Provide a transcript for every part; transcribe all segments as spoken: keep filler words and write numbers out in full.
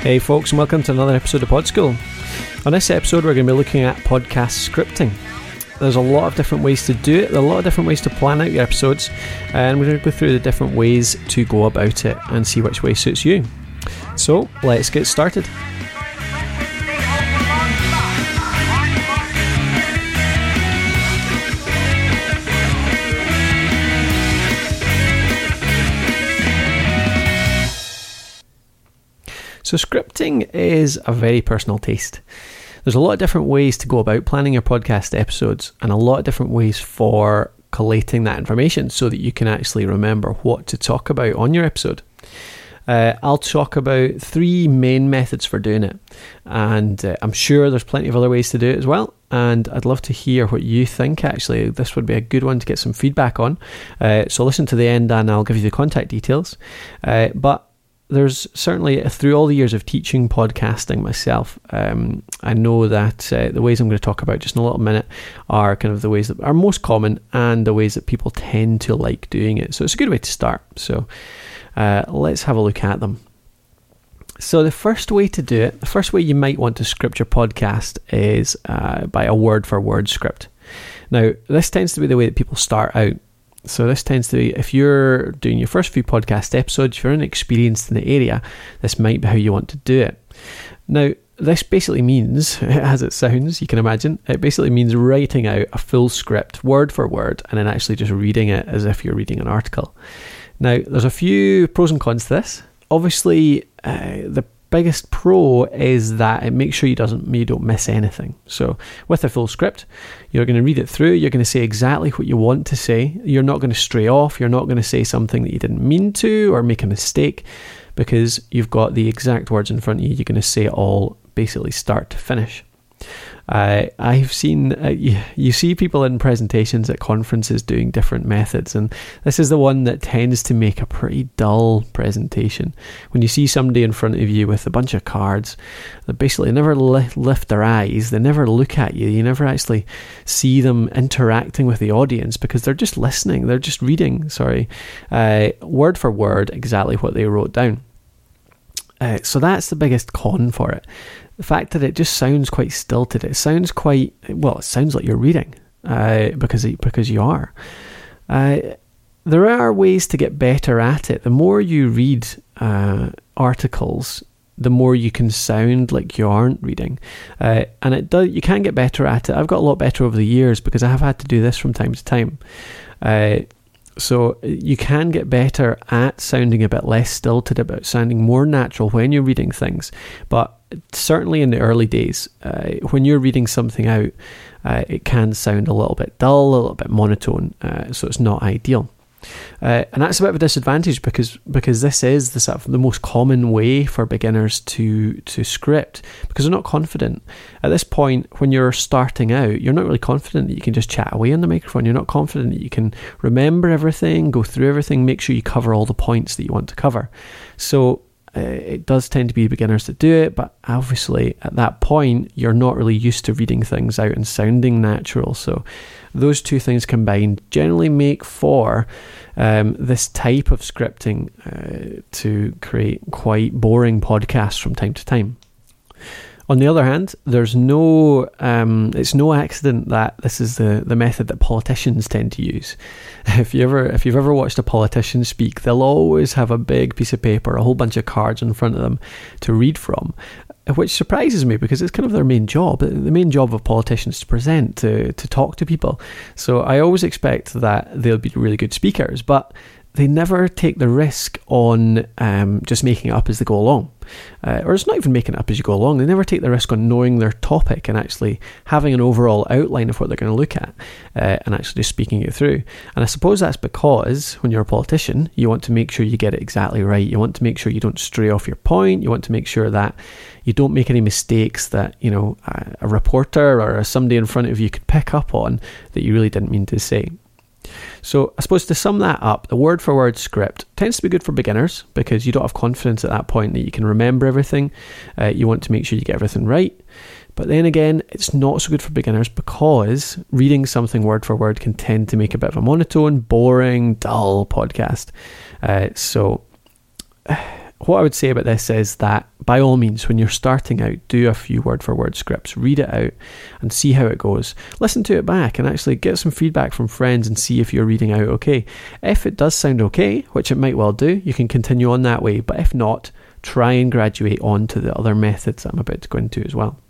Hey folks, and welcome to another episode of Pod School. On this episode we're going to be looking at podcast scripting. There's a lot of different ways to do it, there are a lot of different ways to plan out your episodes, and we're going to go through the different ways to go about it and see which way suits you. So let's get started. So scripting is a very personal taste. There's a lot of different ways to go about planning your podcast episodes and a lot of different ways for collating that information so that you can actually remember what to talk about on your episode. Uh, I'll talk about three main methods for doing it, and uh, I'm sure there's plenty of other ways to do it as well, and I'd love to hear what you think. Actually, this would be a good one to get some feedback on, uh, so listen to the end and I'll give you the contact details. Uh, but There's certainly, through all the years of teaching podcasting myself, um, I know that uh, the ways I'm going to talk about just in a little minute are kind of the ways that are most common and the ways that people tend to like doing it. So it's a good way to start. So uh, let's have a look at them. So the first way to do it, the first way you might want to script your podcast is uh, by a word-for-word script. Now, this tends to be the way that people start out. So this tends to be, if you're doing your first few podcast episodes, if you're inexperienced in the area, this might be how you want to do it. Now, this basically means, as it sounds, you can imagine, it basically means writing out a full script, word for word, and then actually just reading it as if you're reading an article. Now, there's a few pros and cons to this. Obviously, uh, the biggest pro is that it makes sure you doesn't you don't miss anything. So with a full script, you're going to read it through, you're going to say exactly what you want to say, you're not going to stray off, you're not going to say something that you didn't mean to or make a mistake, because you've got the exact words in front of you. You're going to say it all basically start to finish. Uh, I've seen, uh, you, you see people in presentations at conferences doing different methods, and this is the one that tends to make a pretty dull presentation. When you see somebody in front of you with a bunch of cards, they basically never li- lift their eyes, they never look at you, you never actually see them interacting with the audience because they're just listening, they're just reading, sorry, uh, word for word exactly what they wrote down. Uh, so that's the biggest con for it. The fact that it just sounds quite stilted. It sounds quite, well, it sounds like you're reading uh, because because you are. Uh, there are ways to get better at it. The more you read uh, articles, the more you can sound like you aren't reading. Uh, and it does. You can get better at it. I've got a lot better over the years because I have had to do this from time to time. Uh, So you can get better at sounding a bit less stilted, about sounding more natural when you're reading things. But certainly in the early days, uh, when you're reading something out, uh, it can sound a little bit dull, a little bit monotone, uh, so it's not ideal. Uh, and that's a bit of a disadvantage because because this is the sort of the most common way for beginners to to script, because they're not confident. At this point, when you're starting out, you're not really confident that you can just chat away on the microphone. You're not confident that you can remember everything, go through everything, make sure you cover all the points that you want to cover. So uh, it does tend to be beginners that do it, but obviously at that point, you're not really used to reading things out and sounding natural. So those two things combined generally make for um, this type of scripting uh, to create quite boring podcasts from time to time. On the other hand, there's no, um, it's no accident that this is the, the method that politicians tend to use. If you ever, if you've ever watched a politician speak, they'll always have a big piece of paper, a whole bunch of cards in front of them to read from, which surprises me because it's kind of their main job. The main job of politicians is to present, to, to talk to people. So I always expect that they'll be really good speakers, but they never take the risk on um, just making it up as they go along. Uh, or it's not even making it up as you go along. They never take the risk on knowing their topic and actually having an overall outline of what they're going to look at uh, and actually just speaking it through. And I suppose that's because when you're a politician, you want to make sure you get it exactly right. You want to make sure you don't stray off your point. You want to make sure that you don't make any mistakes that, you know, a, a reporter or somebody in front of you could pick up on that you really didn't mean to say. So I suppose to sum that up, the word for word script tends to be good for beginners because you don't have confidence at that point that you can remember everything. Uh, you want to make sure you get everything right. But then again, it's not so good for beginners because reading something word for word can tend to make a bit of a monotone, boring, dull podcast. Uh, so what I would say about this is that by all means, when you're starting out, do a few word for word scripts, read it out and see how it goes. Listen to it back and actually get some feedback from friends and see if you're reading out okay. If it does sound okay, which it might well do, you can continue on that way. But if not, try and graduate on to the other methods that I'm about to go into as well.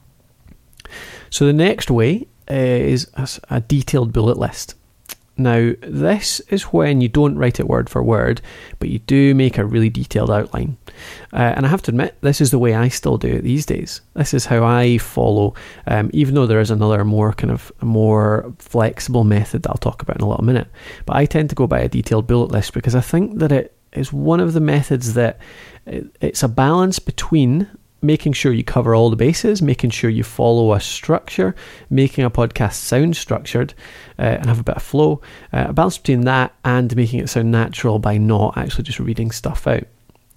So the next way is a detailed bullet list. Now, this is when you don't write it word for word, but you do make a really detailed outline. Uh, and I have to admit, this is the way I still do it these days. This is how I follow, um, even though there is another more kind of more flexible method that I'll talk about in a little minute. But I tend to go by a detailed bullet list because I think that it is one of the methods that it, it's a balance between making sure you cover all the bases, making sure you follow a structure, making a podcast sound structured uh, and have a bit of flow, uh, a balance between that and making it sound natural by not actually just reading stuff out.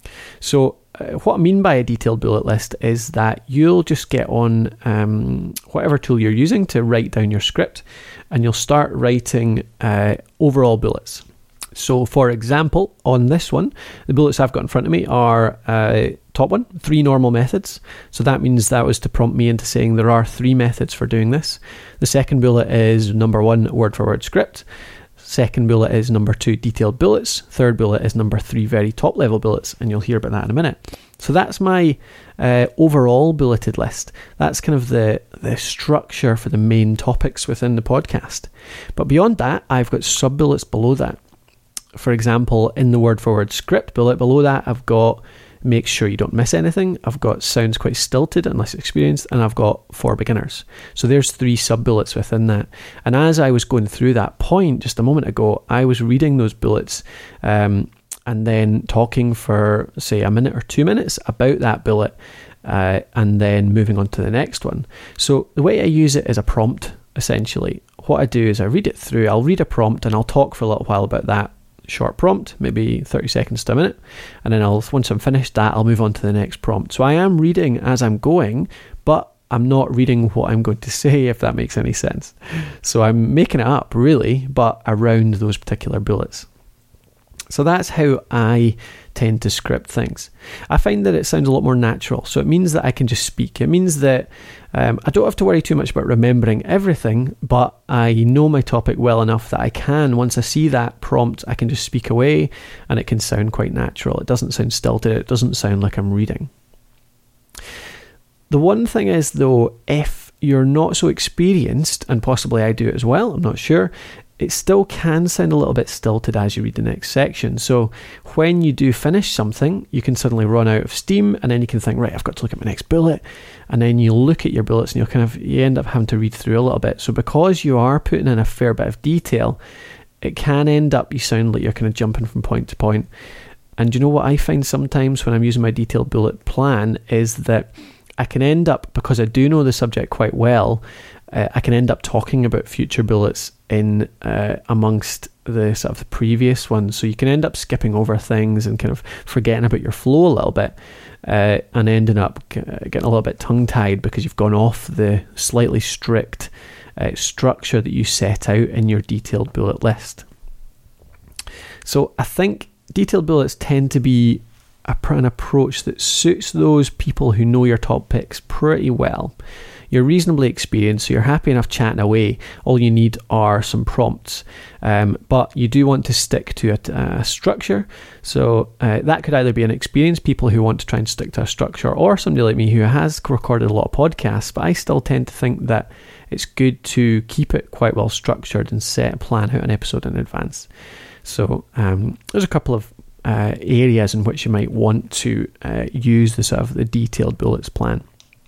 So uh, what I mean by a detailed bullet list is that you'll just get on um, whatever tool you're using to write down your script, and you'll start writing uh, overall bullets. So for example, on this one, the bullets I've got in front of me are uh, top one, three normal methods. So that means that was to prompt me into saying there are three methods for doing this. The second bullet is number one, word for word script. Second bullet is number two, detailed bullets. Third bullet is number three, very top level bullets. And you'll hear about that in a minute. So that's my uh, overall bulleted list. That's kind of the, the structure for the main topics within the podcast. But beyond that, I've got sub bullets below that. For example, in the word for word script bullet below that, I've got make sure you don't miss anything. I've got sounds quite stilted and less experienced, and I've got for beginners. So there's three sub bullets within that. And as I was going through that point just a moment ago, I was reading those bullets um, and then talking for, say, a minute or two minutes about that bullet, uh, and then moving on to the next one. So the way I use it is a prompt, essentially. What I do is I read it through, I'll read a prompt and I'll talk for a little while about that short prompt, maybe thirty seconds to a minute, and then I'll once I'm finished that, I'll move on to the next prompt. So I am reading as I'm going, but I'm not reading what I'm going to say, if that makes any sense. So I'm making it up really, but around those particular bullets. So that's how I tend to script things. I find that it sounds a lot more natural. So it means that I can just speak. It means that um, I don't have to worry too much about remembering everything, but I know my topic well enough that I can, once I see that prompt, I can just speak away and it can sound quite natural. It doesn't sound stilted. It doesn't sound like I'm reading. The one thing is though, if you're not so experienced, and possibly I do it as well, I'm not sure, it still can sound a little bit stilted as you read the next section. So when you do finish something, you can suddenly run out of steam, and then you can think, right, I've got to look at my next bullet. And then you look at your bullets and you'll kind of, you end up having to read through a little bit. So because you are putting in a fair bit of detail, it can end up, you sound like you're kind of jumping from point to point. And you know what I find sometimes when I'm using my detailed bullet plan is that I can end up, because I do know the subject quite well, uh, I can end up talking about future bullets in uh, amongst the sort of the previous ones. So you can end up skipping over things and kind of forgetting about your flow a little bit, uh, and ending up getting a little bit tongue-tied because you've gone off the slightly strict uh, structure that you set out in your detailed bullet list. So I think detailed bullets tend to be a, an approach that suits those people who know your topics pretty well. You're reasonably experienced, so you're happy enough chatting away. All you need are some prompts. Um, but you do want to stick to a, a structure. So uh, that could either be an experienced people who want to try and stick to a structure, or somebody like me who has recorded a lot of podcasts. But I still tend to think that it's good to keep it quite well structured and set plan out an episode in advance. So um, there's a couple of uh, areas in which you might want to uh, use the sort of the detailed bullets plan.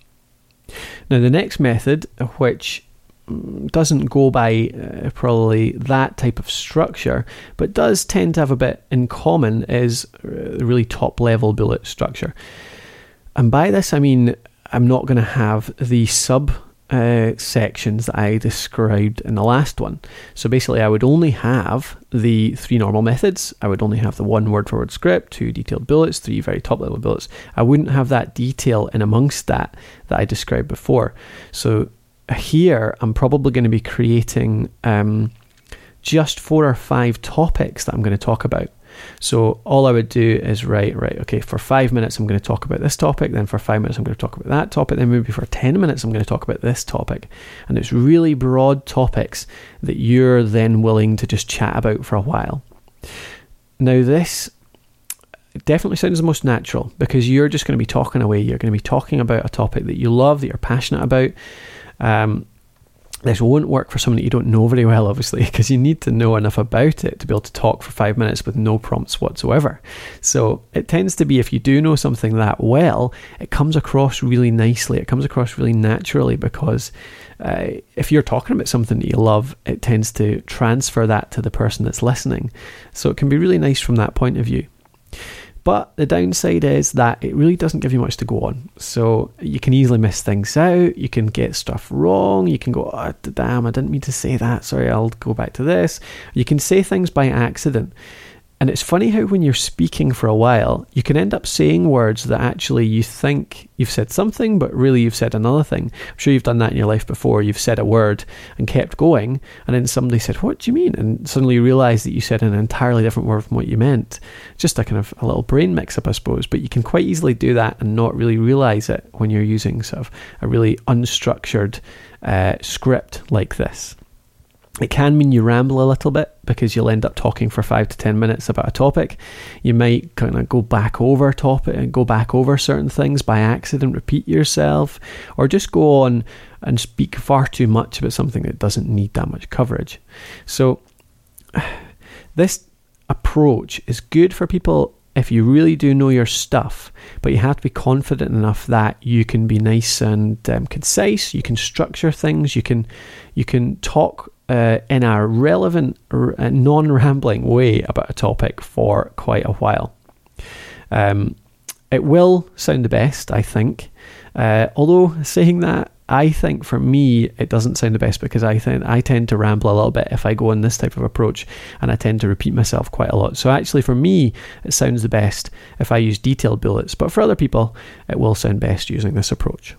Now the next method, which doesn't go by uh, probably that type of structure, but does tend to have a bit in common, is the really top level bullet structure. And by this I mean I'm not going to have the sub uh, sections that I described in the last one. So basically I would only have the three normal methods. I would only have the one word for word script, two detailed bullets, three very top level bullets. I wouldn't have that detail in amongst that that I described before. So here I'm probably going to be creating um, just four or five topics that I'm going to talk about. So all I would do is write, right, okay, for five minutes I'm going to talk about this topic, then for five minutes I'm going to talk about that topic, then maybe for ten minutes I'm going to talk about this topic. And it's really broad topics that you're then willing to just chat about for a while. Now this definitely sounds the most natural, because you're just going to be talking away. You're going to be talking about a topic that you love, that you're passionate about. Um, this won't work for someone that you don't know very well, obviously, because you need to know enough about it to be able to talk for five minutes with no prompts whatsoever. So it tends to be, if you do know something that well, it comes across really nicely. It comes across really naturally, because uh, if you're talking about something that you love, it tends to transfer that to the person that's listening. So it can be really nice from that point of view. But the downside is that it really doesn't give you much to go on. So you can easily miss things out. You can get stuff wrong. You can go, oh, damn, I didn't mean to say that. Sorry, I'll go back to this. You can say things by accident. And it's funny how when you're speaking for a while, you can end up saying words that actually you think you've said something, but really you've said another thing. I'm sure you've done that in your life before. You've said a word and kept going, and then somebody said, what do you mean? And suddenly you realise that you said an entirely different word from what you meant. Just a kind of a little brain mix-up, I suppose. But you can quite easily do that and not really realise it when you're using sort of a really unstructured uh, script like this. It can mean you ramble a little bit, because you'll end up talking for five to ten minutes about a topic. You might kind of go back over topic and go back over certain things by accident, repeat yourself, or just go on and speak far too much about something that doesn't need that much coverage. So this approach is good for people if you really do know your stuff, but you have to be confident enough that you can be nice and um, concise. You can structure things. You can you can talk Uh, in a relevant, r- non-rambling way about a topic for quite a while. Um, it will sound the best, I think. Uh, although saying that, I think for me it doesn't sound the best, because I think I tend to ramble a little bit if I go on this type of approach, and I tend to repeat myself quite a lot. So actually for me it sounds the best if I use detailed bullets, but for other people it will sound best using this approach.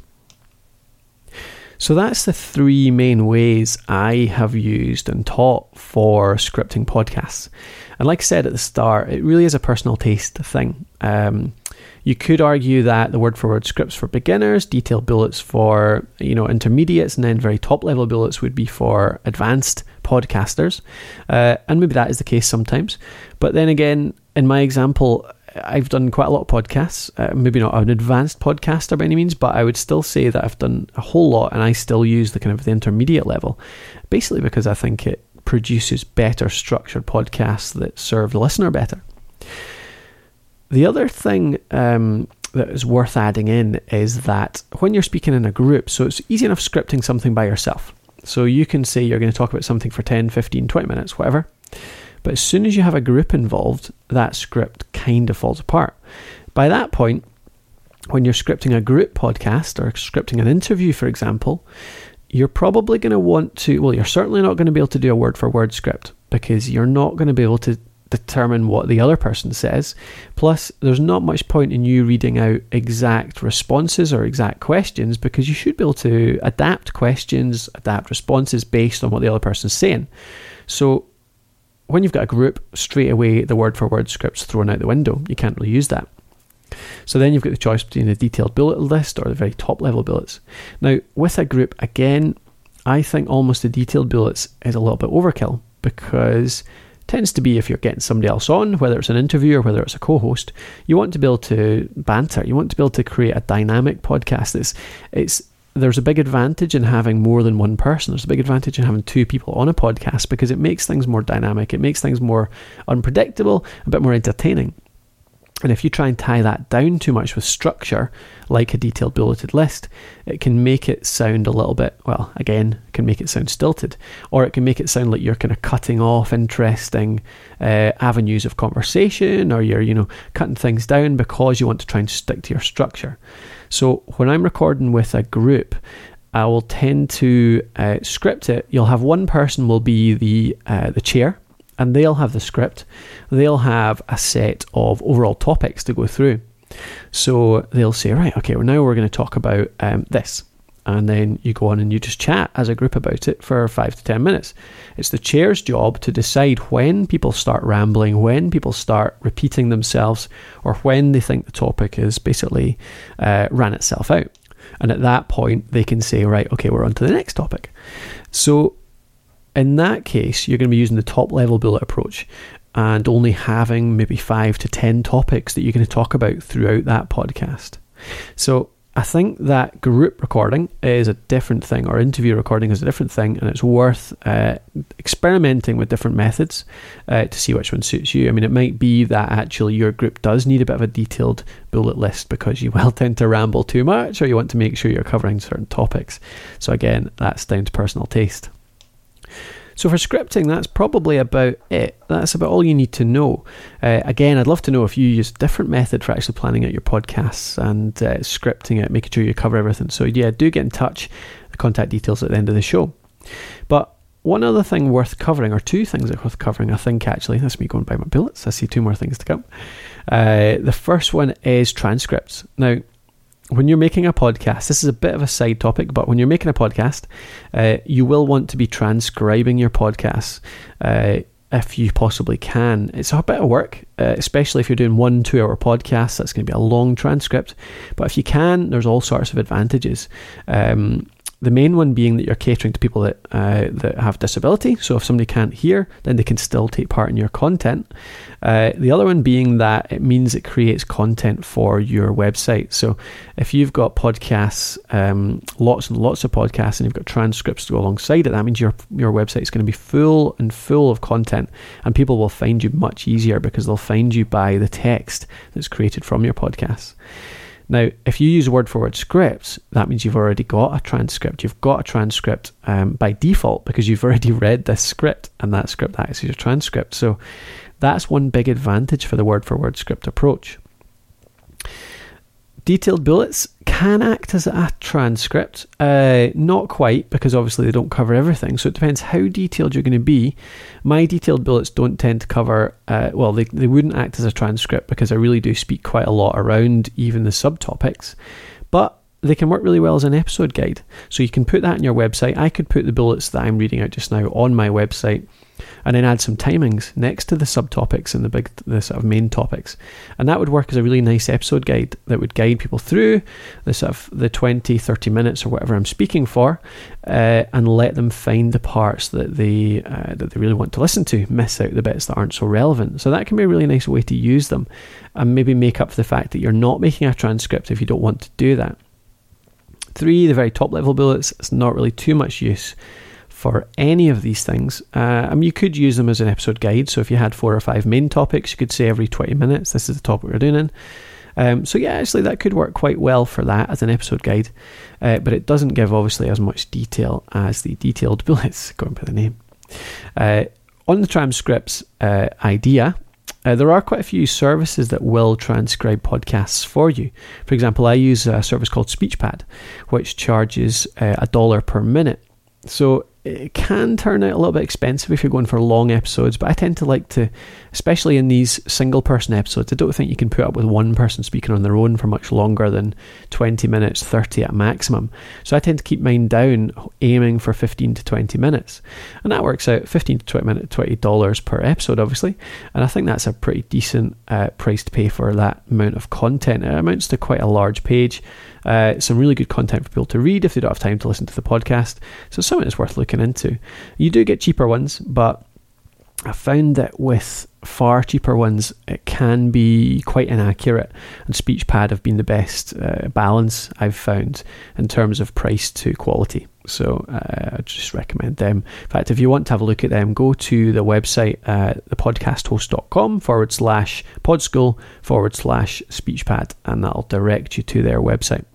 So that's the three main ways I have used and taught for scripting podcasts. And like I said at the start, it really is a personal taste thing. Um, you could argue that the word-for-word scripts for beginners, detailed bullets for, you know, intermediates, and then very top-level bullets would be for advanced podcasters. Uh, and maybe that is the case sometimes. But then again, in my example, I've done quite a lot of podcasts, uh, maybe not an advanced podcaster by any means, but I would still say that I've done a whole lot, and I still use the kind of the intermediate level, basically because I think it produces better structured podcasts that serve the listener better. The other thing um, that is worth adding in is that when you're speaking in a group, so it's easy enough scripting something by yourself. So you can say you're going to talk about something for ten, fifteen, twenty minutes, whatever. But as soon as you have a group involved, that script kind of falls apart. By that point, when you're scripting a group podcast or scripting an interview, for example, you're probably going to want to, well, you're certainly not going to be able to do a word-for-word script, because you're not going to be able to determine what the other person says. Plus, there's not much point in you reading out exact responses or exact questions, because you should be able to adapt questions, adapt responses based on what the other person's saying. So when you've got a group, straight away the word-for-word script's thrown out the window. You can't really use that. So then you've got the choice between the detailed bullet list or the very top-level bullets. Now, with a group, again, I think almost the detailed bullets is a little bit overkill, because it tends to be, if you're getting somebody else on, whether it's an interview or whether it's a co-host, you want to be able to banter. You want to be able to create a dynamic podcast. It's, it's There's a big advantage in having more than one person. There's a big advantage in having two people on a podcast, because it makes things more dynamic. It makes things more unpredictable, a bit more entertaining. And if you try and tie that down too much with structure, like a detailed bulleted list, it can make it sound a little bit, well, again, it can make it sound stilted, or it can make it sound like you're kind of cutting off interesting uh, avenues of conversation, or you're, you know, cutting things down because you want to try and stick to your structure. So when I'm recording with a group, I will tend to uh, script it. You'll have one person will be the uh, the chair, and they'll have the script. They'll have a set of overall topics to go through. So they'll say, right, okay, well, now we're going to talk about um, this. and then you go on and you just chat as a group about it for five to ten minutes. It's the chair's job to decide when people start rambling, when people start repeating themselves, or when they think the topic is basically uh, ran itself out. And at that point, they can say, right, okay, we're on to the next topic. So in that case, you're going to be using the top level bullet approach and only having maybe five to ten topics that you're going to talk about throughout that podcast. So I think that group recording is a different thing, or interview recording is a different thing, and it's worth uh, experimenting with different methods uh, to see which one suits you. I mean, it might be that actually your group does need a bit of a detailed bullet list because you will tend to ramble too much, or you want to make sure you're covering certain topics. So again, that's down to personal taste. So for scripting, that's probably about it. That's about all you need to know. Uh, again, I'd love to know if you use a different method for actually planning out your podcasts and uh, scripting it, making sure you cover everything. So yeah, do get in touch. The contact details at the end of the show. But one other thing worth covering, or two things that are worth covering, I think actually, that's me going by my bullets. I see two more things to come. Uh, the first one is transcripts. Now, when you're making a podcast, this is a bit of a side topic, but when you're making a podcast, uh, you will want to be transcribing your podcasts uh, if you possibly can. It's a bit of work, uh, especially if you're doing one two-hour podcasts. That's going to be a long transcript. But if you can, there's all sorts of advantages. Um, The main one being that you're catering to people that uh, that have disability. So if somebody can't hear, then they can still take part in your content. Uh, the other one being that it means it creates content for your website. So if you've got podcasts, um, lots and lots of podcasts, and you've got transcripts to go alongside it, that means your your website is going to be full and full of content, and people will find you much easier because they'll find you by the text that's created from your podcasts. Now, if you use word-for-word scripts, that means you've already got a transcript. You've got a transcript um, by default because you've already read this script, and that script acts as your transcript. So that's one big advantage for the word-for-word script approach. Detailed bullets can act as a transcript. Uh, not quite, because obviously they don't cover everything. So it depends how detailed you're going to be. My detailed bullets don't tend to cover, uh, well, they, they wouldn't act as a transcript because I really do speak quite a lot around even the subtopics. But they can work really well as an episode guide. So you can put that on your website. I could put the bullets that I'm reading out just now on my website, and then add some timings next to the subtopics and the big, the sort of main topics, and that would work as a really nice episode guide that would guide people through the sort of the twenty, thirty minutes or whatever I'm speaking for, uh, and let them find the parts that they uh, that they really want to listen to, miss out the bits that aren't so relevant. So that can be a really nice way to use them, and maybe make up for the fact that you're not making a transcript if you don't want to do that. Three, the very top level bullets, it's not really too much use for any of these things. Uh, I mean, you could use them as an episode guide. So if you had four or five main topics, you could say every twenty minutes, this is the topic we're doing in. Um, so yeah, actually that could work quite well for that as an episode guide. Uh, but it doesn't give obviously as much detail as the detailed bullets, going by the name. Uh, on the transcripts uh, idea, Uh, there are quite a few services that will transcribe podcasts for you. For example, I use a service called SpeechPad, which charges uh, a dollar per minute. So it can turn out a little bit expensive if you're going for long episodes, but I tend to like to, especially in these single person episodes, I don't think you can put up with one person speaking on their own for much longer than twenty minutes, thirty at maximum. So I tend to keep mine down, aiming for fifteen to twenty minutes. And that works out fifteen to twenty minutes, twenty dollars per episode, obviously. And I think that's a pretty decent uh, price to pay for that amount of content. It amounts to quite a large page. Uh, some really good content for people to read if they don't have time to listen to the podcast. So something that's worth looking into. You do get cheaper ones, but I found that with far cheaper ones, it can be quite inaccurate. And SpeechPad have been the best uh, balance I've found in terms of price to quality. So uh, I just recommend them. In fact, if you want to have a look at them, go to the website, uh, thepodcasthost.com forward slash podschool forward slash SpeechPad, and that'll direct you to their website.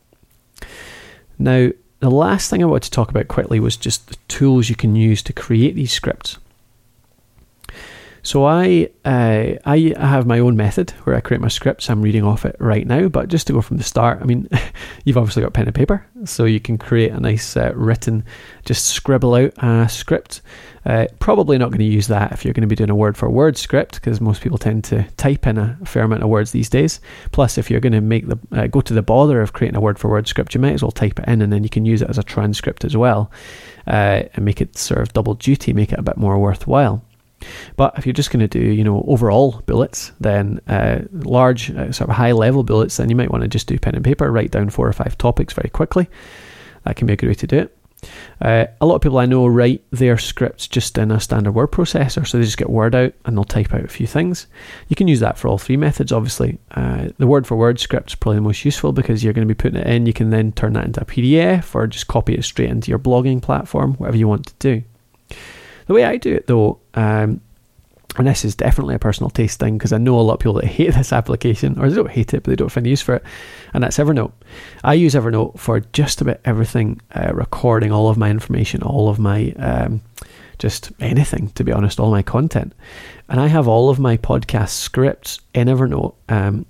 Now, the last thing I wanted to talk about quickly was just the tools you can use to create these scripts. So I uh, I have my own method where I create my scripts. I'm reading off it right now, but just to go from the start, I mean, you've obviously got pen and paper, so you can create a nice uh, written, just scribble out a script. Uh, probably not going to use that if you're going to be doing a word for word script, because most people tend to type in a fair amount of words these days. Plus, if you're going to make the uh, go to the bother of creating a word for word script, you might as well type it in, and then you can use it as a transcript as well, uh, and make it serve double duty, make it a bit more worthwhile. But if you're just going to do, you know, overall bullets, then uh, large, uh, sort of high-level bullets, then you might want to just do pen and paper, write down four or five topics very quickly. That can be a good way to do it. Uh, a lot of people I know write their scripts just in a standard word processor, so they just get Word out and they'll type out a few things. You can use that for all three methods, obviously. Uh, the word for word script is probably the most useful because you're going to be putting it in. You can then turn that into a P D F or just copy it straight into your blogging platform, whatever you want to do. The way I do it though, um, and this is definitely a personal taste thing because I know a lot of people that hate this application, or they don't hate it, but they don't find use for it, and that's Evernote. I use Evernote for just about everything, uh, recording all of my information, all of my, um, just anything, to be honest, all my content. And I have all of my podcast scripts in Evernote, um,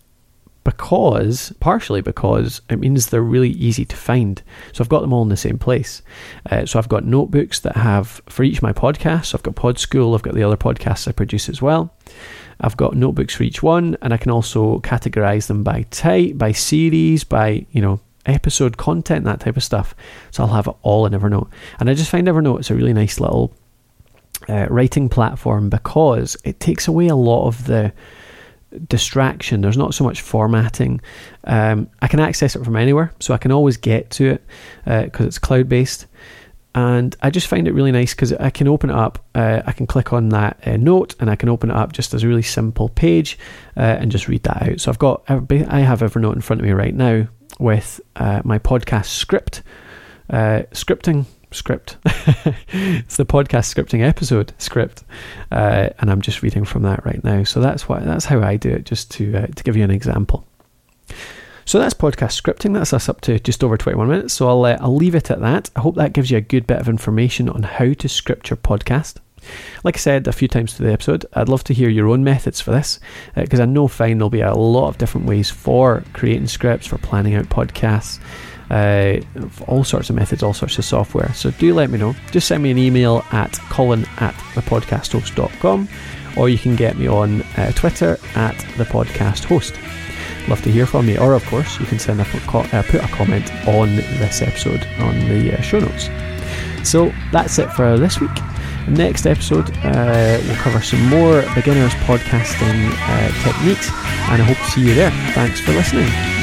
because, partially because it means they're really easy to find. So I've got them all in the same place. Uh, so I've got notebooks that have, for each of my podcasts, so I've got PodSchool, I've got the other podcasts I produce as well. I've got notebooks for each one, and I can also categorize them by type, by series, by, you know, episode content, that type of stuff. So I'll have it all in Evernote. And I just find Evernote is a really nice little uh, writing platform because it takes away a lot of the distraction. There's not so much formatting. um, I can access it from anywhere, so I can always get to it because uh, it's cloud based, and I just find it really nice because I can open it up, uh, I can click on that uh, note and I can open it up just as a really simple page uh, and just read that out. So I've got I have Evernote in front of me right now with uh, my podcast script uh, scripting script it's the podcast scripting episode script, uh, and I'm just reading from that right now. So that's why that's how I do it, just to uh, to give you an example. So that's podcast scripting. That's us up to just over twenty-one minutes, so I'll uh, I'll leave it at that. I hope that gives you a good bit of information on how to script your podcast. Like I said a few times through the episode, I'd love to hear your own methods for this, because uh, I know fine there'll be a lot of different ways for creating scripts, for planning out podcasts, uh, all sorts of methods, all sorts of software. So do let me know. Just send me an email at colin at thepodcasthost dot com, or you can get me on uh, Twitter at thepodcasthost. Love to hear from you. Or of course you can send a uh, put a comment on this episode on the uh, show notes. So that's it for this week. Next episode uh, we'll cover some more beginners podcasting uh, techniques, and I hope to see you there. Thanks for listening.